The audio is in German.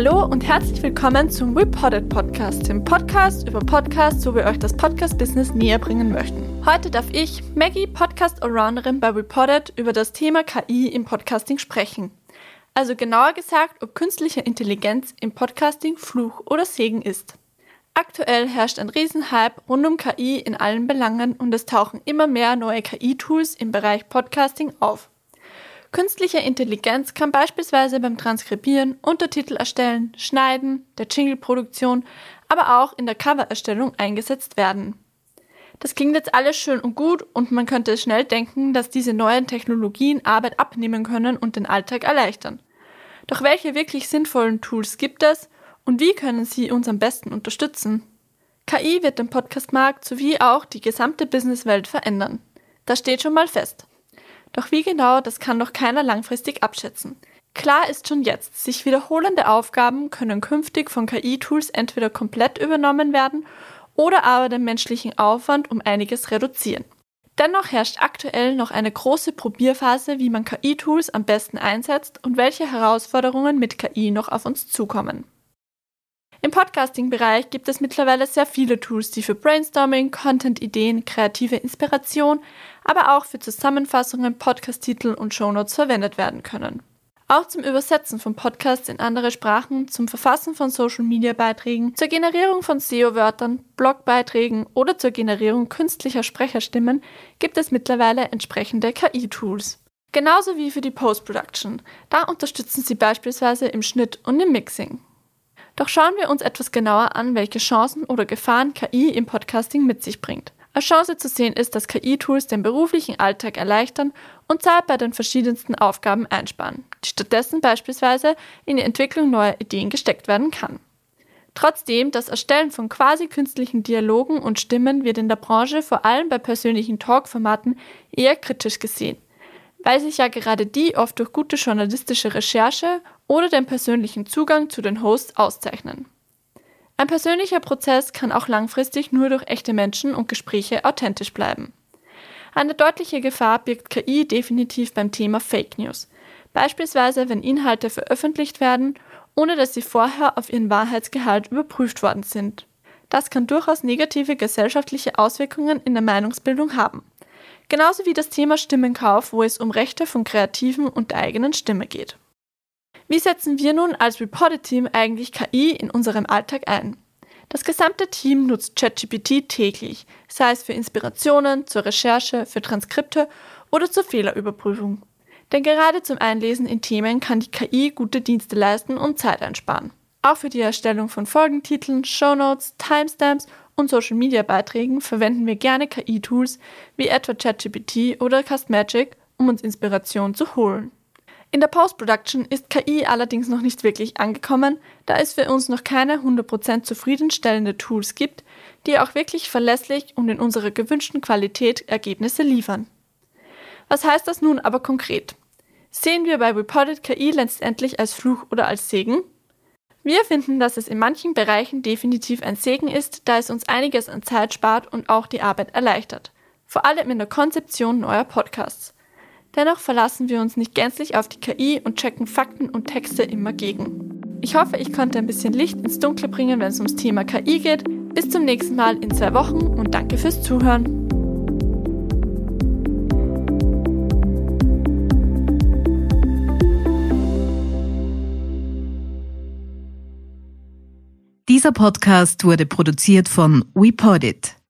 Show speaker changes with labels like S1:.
S1: Hallo und herzlich willkommen zum WePodded Podcast, dem Podcast über Podcasts, wo wir euch das Podcast-Business näher bringen möchten. Heute darf ich, Maggie, Podcast-Allrounderin bei WePodded, über das Thema KI im Podcasting sprechen. Also genauer gesagt, ob künstliche Intelligenz im Podcasting Fluch oder Segen ist. Aktuell herrscht ein Riesenhype rund um KI in allen Belangen und es tauchen immer mehr neue KI-Tools im Bereich Podcasting auf. Künstliche Intelligenz kann beispielsweise beim Transkribieren, Untertitel erstellen, Schneiden, der Jingle-Produktion, aber auch in der Covererstellung eingesetzt werden. Das klingt jetzt alles schön und gut und man könnte schnell denken, dass diese neuen Technologien Arbeit abnehmen können und den Alltag erleichtern. Doch welche wirklich sinnvollen Tools gibt es und wie können sie uns am besten unterstützen? KI wird den Podcast-Markt sowie auch die gesamte Businesswelt verändern. Das steht schon mal fest. Doch wie genau, das kann noch keiner langfristig abschätzen. Klar ist schon jetzt, sich wiederholende Aufgaben können künftig von KI-Tools entweder komplett übernommen werden oder aber den menschlichen Aufwand um einiges reduzieren. Dennoch herrscht aktuell noch eine große Probierphase, wie man KI-Tools am besten einsetzt und welche Herausforderungen mit KI noch auf uns zukommen. Im Podcasting-Bereich gibt es mittlerweile sehr viele Tools, die für Brainstorming, Content-Ideen, kreative Inspiration, aber auch für Zusammenfassungen, Podcast-Titel und Shownotes verwendet werden können. Auch zum Übersetzen von Podcasts in andere Sprachen, zum Verfassen von Social-Media-Beiträgen, zur Generierung von SEO-Wörtern, Blogbeiträgen oder zur Generierung künstlicher Sprecherstimmen gibt es mittlerweile entsprechende KI-Tools. Genauso wie für die Post-Production. Da unterstützen sie beispielsweise im Schnitt und im Mixing. Doch schauen wir uns etwas genauer an, welche Chancen oder Gefahren KI im Podcasting mit sich bringt. Als Chance zu sehen ist, dass KI-Tools den beruflichen Alltag erleichtern und Zeit bei den verschiedensten Aufgaben einsparen, die stattdessen beispielsweise in die Entwicklung neuer Ideen gesteckt werden kann. Trotzdem, das Erstellen von quasi künstlichen Dialogen und Stimmen wird in der Branche vor allem bei persönlichen Talk-Formaten eher kritisch gesehen, weil sich ja gerade die oft durch gute journalistische Recherche oder den persönlichen Zugang zu den Hosts auszeichnen. Ein persönlicher Prozess kann auch langfristig nur durch echte Menschen und Gespräche authentisch bleiben. Eine deutliche Gefahr birgt KI definitiv beim Thema Fake News, beispielsweise wenn Inhalte veröffentlicht werden, ohne dass sie vorher auf ihren Wahrheitsgehalt überprüft worden sind. Das kann durchaus negative gesellschaftliche Auswirkungen in der Meinungsbildung haben. Genauso wie das Thema Stimmenkauf, wo es um Rechte von Kreativen und der eigenen Stimme geht. Wie setzen wir nun als WePodded-Team eigentlich KI in unserem Alltag ein? Das gesamte Team nutzt ChatGPT täglich, sei es für Inspirationen, zur Recherche, für Transkripte oder zur Fehlerüberprüfung. Denn gerade zum Einlesen in Themen kann die KI gute Dienste leisten und Zeit einsparen. Auch für die Erstellung von Folgentiteln, Shownotes, Timestamps und Social-Media-Beiträgen verwenden wir gerne KI-Tools wie etwa ChatGPT oder Castmagic, um uns Inspiration zu holen. In der Post-Production ist KI allerdings noch nicht wirklich angekommen, da es für uns noch keine 100% zufriedenstellende Tools gibt, die auch wirklich verlässlich und in unserer gewünschten Qualität Ergebnisse liefern. Was heißt das nun aber konkret? Sehen wir bei WePodded KI letztendlich als Fluch oder als Segen? Wir finden, dass es in manchen Bereichen definitiv ein Segen ist, da es uns einiges an Zeit spart und auch die Arbeit erleichtert. Vor allem in der Konzeption neuer Podcasts. Dennoch verlassen wir uns nicht gänzlich auf die KI und checken Fakten und Texte immer gegen. Ich hoffe, ich konnte ein bisschen Licht ins Dunkle bringen, wenn es ums Thema KI geht. Bis zum nächsten Mal in 2 Wochen und danke fürs Zuhören.
S2: Dieser Podcast wurde produziert von WePodded.